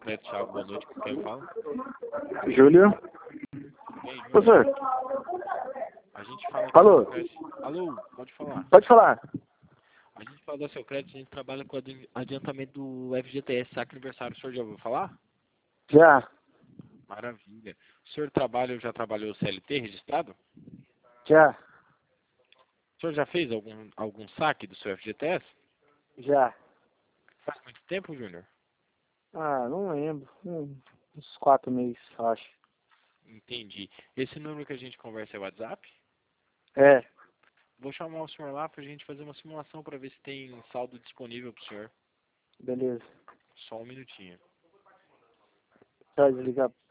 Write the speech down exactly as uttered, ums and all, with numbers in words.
Crédito Thiago, boa noite. Com quem fala? Júlio? Bem, Júlio, Professor? a gente fala Alô? com crédito. Alô, pode falar. Pode falar. A gente fala da seu crédito, a gente trabalha com adi- adiantamento do F G T S, saque aniversário. O senhor já ouviu falar? Já. Maravilha. O senhor trabalha ou já trabalhou C L T registrado? Já. O senhor já fez algum, algum saque do seu F G T S? Já. Faz muito tempo, Júnior? Ah, não lembro. Hum, uns quatro meses, acho. Entendi. Esse número que a gente conversa é o WhatsApp? É. Vou chamar o senhor lá pra gente fazer uma simulação para ver se tem saldo disponível pro senhor. Beleza. Só um minutinho. Pode desligar.